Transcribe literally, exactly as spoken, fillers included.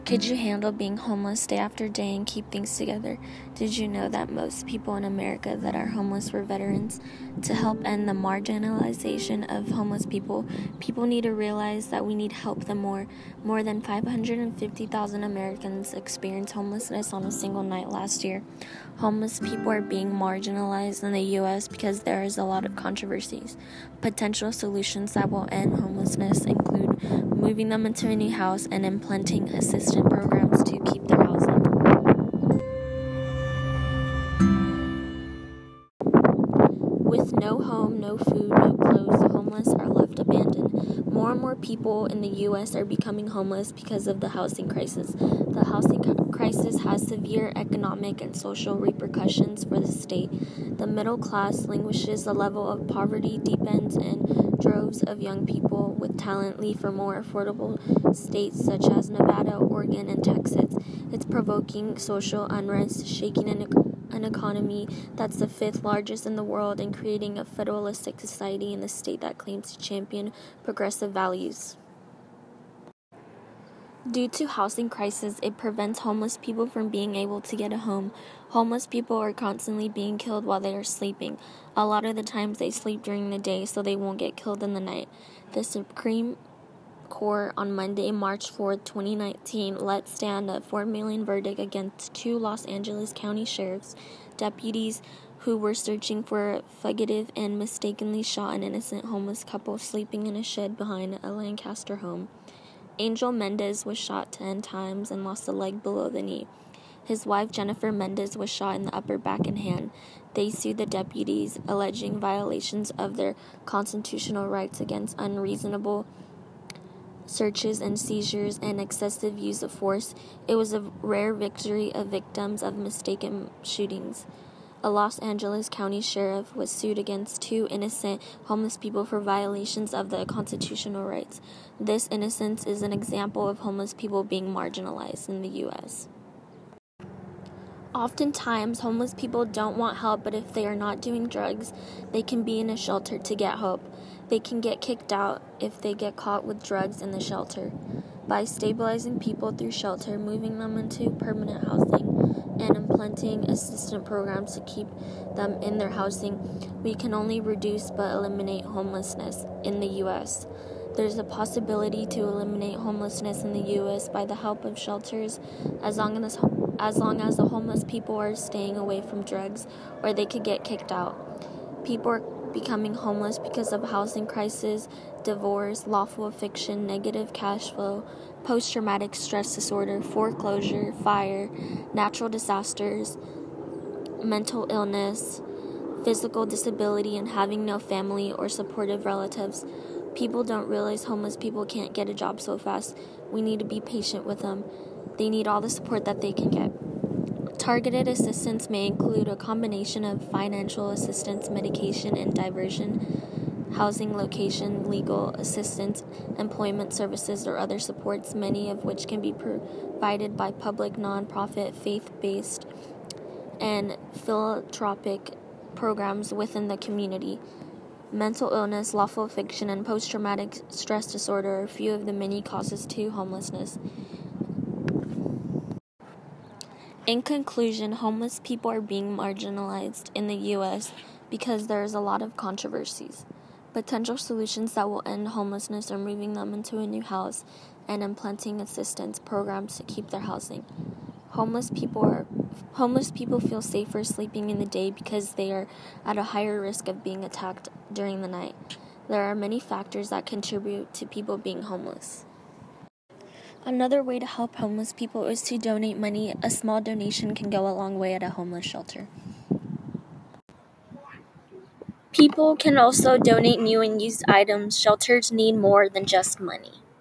Could you handle being homeless day after day and keep things together? Did you know that most people in America that are homeless were veterans? To help end the marginalization of homeless people, people need to realize that we need to help them more. More than five hundred fifty thousand Americans experienced homelessness on a single night last year. Homeless people are being marginalized in the U S because there is a lot of controversies. Potential solutions that will end homelessness include moving them into a new house and implementing assistance programs to keep their housing. With no home, no food, no clothes, the homeless are left abandoned. More and more people in the U S are becoming homeless because of the housing crisis. The housing crisis has severe economic and social repercussions for the state. The middle class languishes, the level of poverty deepens, and droves of young people with talent leave for more affordable states such as Nevada, Oregon, and Texas. It's provoking social unrest, shaking an an economy that's the fifth largest in the world, and creating a federalistic society in the state that claims to champion progressive values. Due to housing crisis, it prevents homeless people from being able to get a home. Homeless people are constantly being killed while they are sleeping. A lot of the times they sleep during the day so they won't get killed in the night. The Supreme Court on Monday, March fourth, twenty nineteen, let stand a four million dollars verdict against two Los Angeles County sheriff's deputies who were searching for a fugitive and mistakenly shot an innocent homeless couple sleeping in a shed behind a Lancaster home. Angel Mendez was shot ten times and lost a leg below the knee. His wife, Jennifer Mendez, was shot in the upper back and hand. They sued the deputies, alleging violations of their constitutional rights against unreasonable searches and seizures and excessive use of force. It was a rare victory of victims of mistaken shootings. A Los Angeles County sheriff was sued against two innocent homeless people for violations of the constitutional rights. This innocence is an example of homeless people being marginalized in the U S Oftentimes, homeless people don't want help, but if they are not doing drugs, they can be in a shelter to get help. They can get kicked out if they get caught with drugs in the shelter. By stabilizing people through shelter, moving them into permanent housing, and implementing assistance programs to keep them in their housing, we can only reduce but eliminate homelessness in the U S There's a possibility to eliminate homelessness in the U S by the help of shelters, as long as as long as the homeless people are staying away from drugs, or they could get kicked out. People are becoming homeless because of housing crisis, divorce, lawful eviction, negative cash flow, post-traumatic stress disorder, foreclosure, fire, natural disasters, mental illness, physical disability, and having no family or supportive relatives. People don't realize homeless people can't get a job so fast. We need to be patient with them. They need all the support that they can get. Targeted assistance may include a combination of financial assistance, medication and diversion, housing location, legal assistance, employment services, or other supports, many of which can be provided by public, nonprofit, faith-based, and philanthropic programs within the community. Mental illness, lawful eviction, and post-traumatic stress disorder are a few of the many causes to homelessness. In conclusion, homeless people are being marginalized in the U S because there is a lot of controversies. Potential solutions that will end homelessness are moving them into a new house and implementing assistance programs to keep their housing. Homeless people are homeless people feel safer sleeping in the day because they are at a higher risk of being attacked during the night. There are many factors that contribute to people being homeless. Another way to help homeless people is to donate money. A small donation can go a long way at a homeless shelter. People can also donate new and used items. Shelters need more than just money.